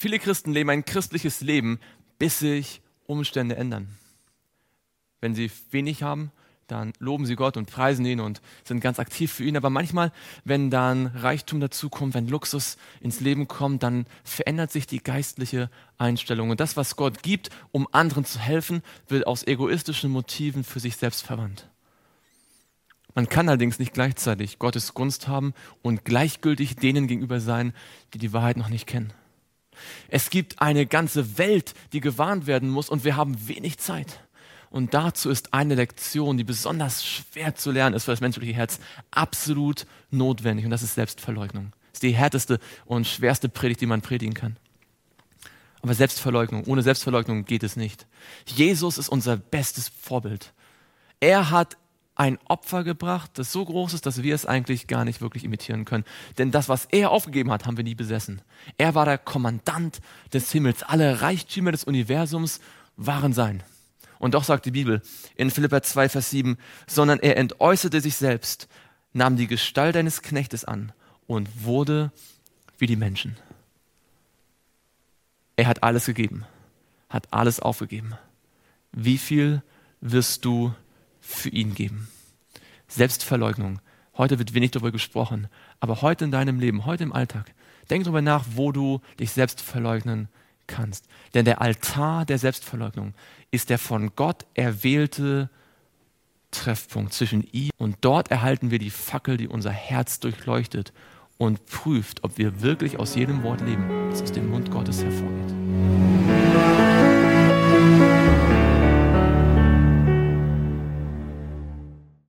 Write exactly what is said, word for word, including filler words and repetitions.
Viele Christen leben ein christliches Leben, bis sich Umstände ändern. Wenn sie wenig haben, dann loben sie Gott und preisen ihn und sind ganz aktiv für ihn. Aber manchmal, wenn dann Reichtum dazukommt, wenn Luxus ins Leben kommt, dann verändert sich die geistliche Einstellung. Und das, was Gott gibt, um anderen zu helfen, wird aus egoistischen Motiven für sich selbst verwandt. Man kann allerdings nicht gleichzeitig Gottes Gunst haben und gleichgültig denen gegenüber sein, die die Wahrheit noch nicht kennen. Es gibt eine ganze Welt, die gewarnt werden muss, und wir haben wenig Zeit. Und dazu ist eine Lektion, die besonders schwer zu lernen ist für das menschliche Herz, absolut notwendig. Und das ist Selbstverleugnung. Das ist die härteste und schwerste Predigt, die man predigen kann. Aber Selbstverleugnung, ohne Selbstverleugnung geht es nicht. Jesus ist unser bestes Vorbild. Er hat ein Opfer gebracht, das so groß ist, dass wir es eigentlich gar nicht wirklich imitieren können. Denn das, was er aufgegeben hat, haben wir nie besessen. Er war der Kommandant des Himmels. Alle Reichtümer des Universums waren sein. Und doch sagt die Bibel in Philipper zwei, Vers sieben, sondern er entäußerte sich selbst, nahm die Gestalt eines Knechtes an und wurde wie die Menschen. Er hat alles gegeben, hat alles aufgegeben. Wie viel wirst du für ihn geben? Selbstverleugnung. Heute wird wenig darüber gesprochen, aber heute in deinem Leben, heute im Alltag, denk darüber nach, wo du dich selbst verleugnen kannst. Denn der Altar der Selbstverleugnung ist der von Gott erwählte Treffpunkt zwischen ihm und dort erhalten wir die Fackel, die unser Herz durchleuchtet und prüft, ob wir wirklich aus jedem Wort leben, das aus dem Mund Gottes hervorgeht.